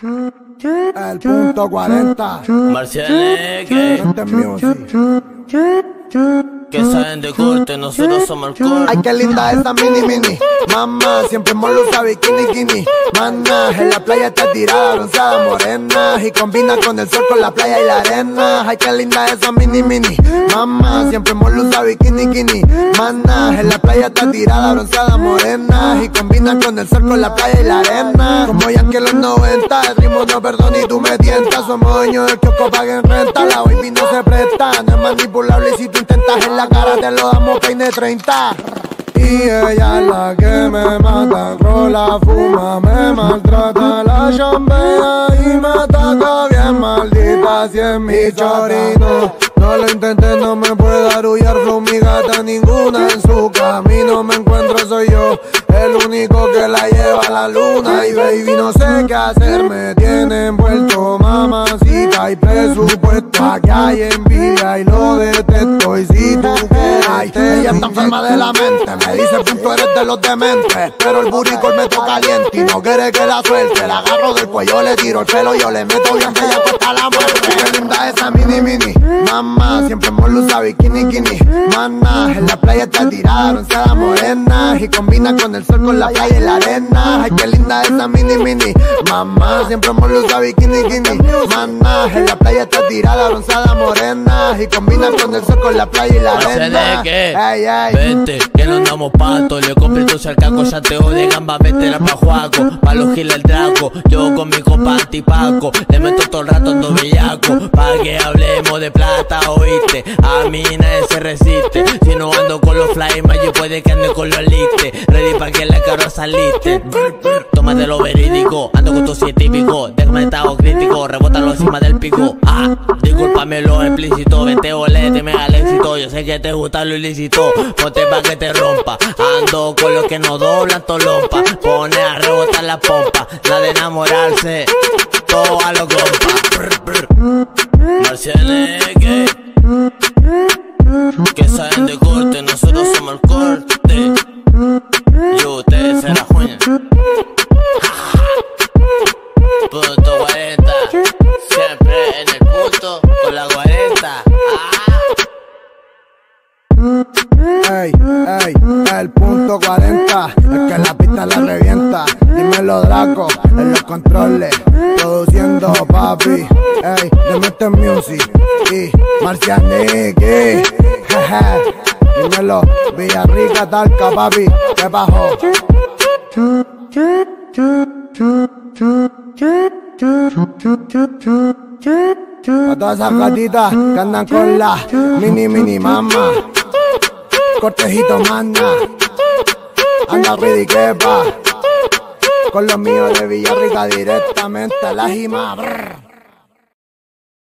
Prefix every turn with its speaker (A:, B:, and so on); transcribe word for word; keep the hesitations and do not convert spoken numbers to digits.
A: El punto cuarenta.
B: Marcianeque.
A: Este music.
B: Que saben de corte, nosotros somos el corte.
A: Ay, qué linda esa mini mini. Mamá, siempre molo usa bikini kini. Mana, en la playa está tirada, bronceada, morena. Y combina con el sol, con la playa y la arena. Ay, qué linda esa mini mini. Mamá, siempre molo usa bikini kini. Mana, en la playa está tirada, bronceada, morena. Y combina con el sol, con la playa y la arena. Como ya que los noventa, el ritmo no perdona y tú me tientas. Somos dueños del kiosco, paguen renta. La baby no se presta, no es manipulable y si tú intentas en la cara te lo damos peine treinta. Y ella es la que me mata, rola, fuma, me maltrata, la chambea y me ataca bien maldita si es mi chorino. No lo intenté, no me puede arrullar, flow mi gata, ninguna en su camino me encuentro, soy yo el único que la lleva a la luna. Y baby no sé qué hacer, me tiene envuelto, mamacita, y presupuesto, aquí hay envidia y lo detesto. Y si tú quieres, ella está enferma de la mente, me dice punto eres de los dementes, pero el buricol me toca caliente y no quiere que la suelte. La agarro del cuello, le tiro el pelo, yo le meto bien bella hasta la muerte. Qué linda esa mini mini. Mamá, siempre molo usa bikini kini. Mana, en la playa está tirada, bronceada, morena. Y combina con el sol, con la playa y la arena. Ay, qué linda esa mini mini. Mamá, siempre molo usa bikini kini. Mana, en la playa está tirada, bronceada, morena. Y combina con el sol, con la playa y la arena.
B: Ey, ey. Vente, que no andamos pato. Le compré tu cercaco, chanteo de gamba, vete pa' Juaco. Pa' los giles el draco, yo con mi compa antipaco. Le meto todo el rato ando bellaco, pa' que hablemos de plata, oíste. A mí nadie se resiste. Si no ando con los fly, más yo puede que ande con los listes. Ready pa' que la cara saliste. Tómate lo verídico, ando con tu científico. Déjame estado crítico, rebótalo encima del pico. Ah, discúlpame lo explícito. Vente olete, me al éxito. Yo sé que te gusta lo ilícito. Ponte pa' que te rompa. Ando con los que no doblan tolompa. Pone a rebotar la pompa. Nada de enamorarse, todo a los compas. Marcianeque. Que saben de corte, nosotros somos el corte. Y ustedes se la juegan. Punto cuarenta. Siempre en el punto con la cuarenta.
A: Ey, ey, el punto cuarenta, es que la pista la revienta. Dímelo Draco, en los controles, produciendo papi. Ey, de Mister Music y Marcianeque. Jeje, dímelo Villarrica, Talca, papi, ¿qué bajó? A todas esas gatitas que andan con la mini mini mama. Cortejito manda, anda ridiquepa, con los míos de Villarrica directamente a la jima.